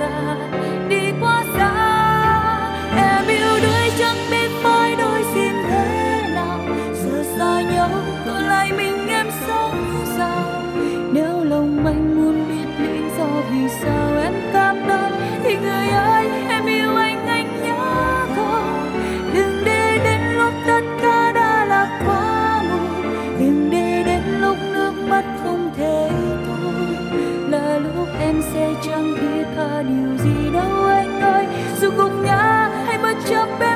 xa, đi quá xa. Em yêu đuối chẳng biết phải đối diện thế nào, giờ xa nhau còn lại mình em sống sao. Nếu lòng anh muốn biết lý do vì sao em cam đoan, thì người ơi em yêu anh nhớ không. Đừng để đến lúc tất cả đã là quá muộn, đừng để đến lúc nước mắt không thể thôi, là lúc em sẽ chẳng thiết tha điều gì đâu anh ơi. Dù gục ngã hay bất chấp